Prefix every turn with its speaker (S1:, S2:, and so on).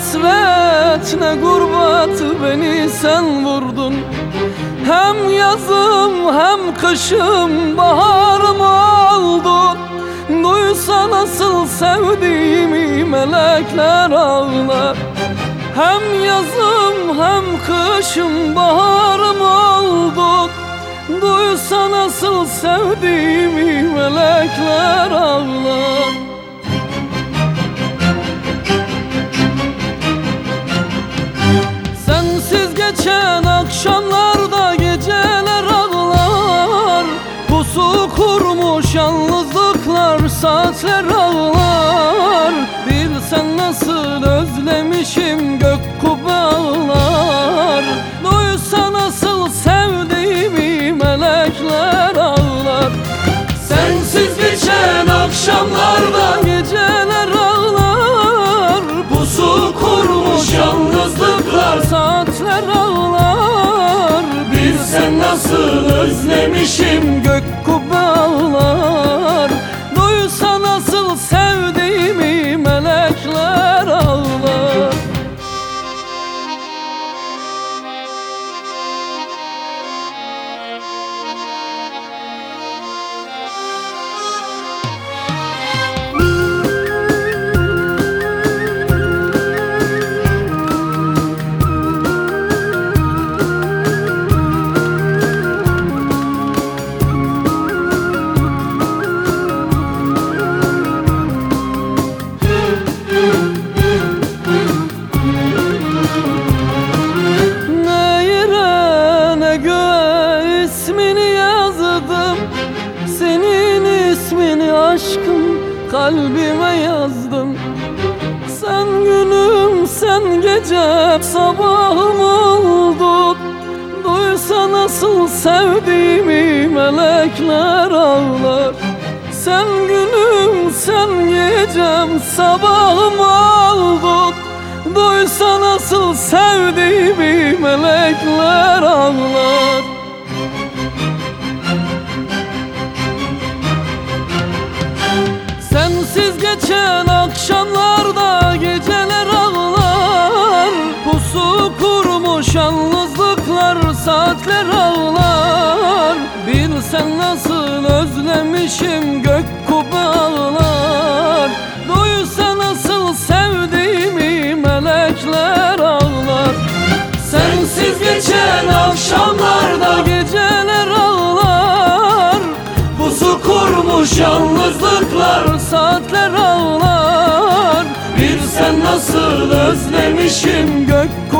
S1: hasret ne gurbet beni sen vurdun. Hem yazım hem kışım baharım oldun. Duysa nasıl sevdiğimi melekler ağlar. Hem yazım hem kışım baharım oldun. Duysa nasıl sevdiğimi melekler ağlar. Sensiz geçen akşamlarda geceler ağlar. Pusu kurmuş yalnızlıklar saatler ağlar. Bilsen nasıl özlemişim gök kubbe ağlar. Duysa nasıl sevdiğimi melekler ağlar. Sensiz geçen akşamlarda geceler ağlar. Pusu kurmuş yalnızlıklar saatler ağlar. Bilsen nasıl özlemişim gök kubbe ağlar. Duysa nasıl sevdiğimi melekler ağlar. Aşkım kalbime yazdım. Sen günüm sen gecem sabahım oldun. Duysa nasıl sevdiğimi melekler ağlar. Sen günüm sen gecem sabahım oldun. Duysa nasıl sevdiğimi melekler ağlar. Sensiz geçen akşamlarda geceler ağlar. Pusu kurmuş yalnızlıklar saatler ağlar. Bilsen nasıl özlemişim gök kubbe ağlar. Duysa nasıl sevdiğimi melekler ağlar. Sensiz geçen akşamlarda geceler ağlar. Pusu kurmuş yalnızlıklar saatler ağlar. Bilsen nasıl özlemişim gök